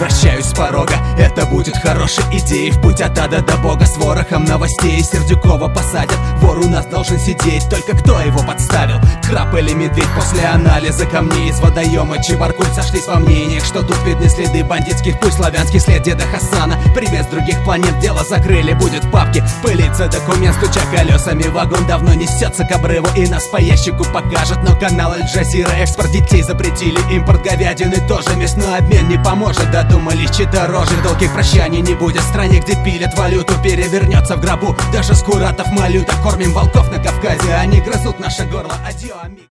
возвращаюсь с порога. Это будет хорошей идеей, в путь от ада до бога. С ворохом новостей Сердюкова посадят. Вор у нас должен сидеть, только кто его подставил? Краб или медведь? После анализа камней из водоема Чебаркуль сошлись во мнениях, что тут видны следы бандитских пуль. Славянский след деда Хасана, привет с других планет. Дело закрыли, будет в папке пылиться документ. Стуча колесами, вагон давно несется к обрыву и нас по ящику покажет. Но канал Аль-Джазира, экспорт детей запретили, импорт говядины тоже. Мясной обмен не поможет, додумались чуть дороже. Долгих прощаний не будет в стране, где пилят валюту. Перевернется в грабу даже Скуратов малюта. Кормим волков на Кавказе, они грызут наше горло. Адьё, амиг.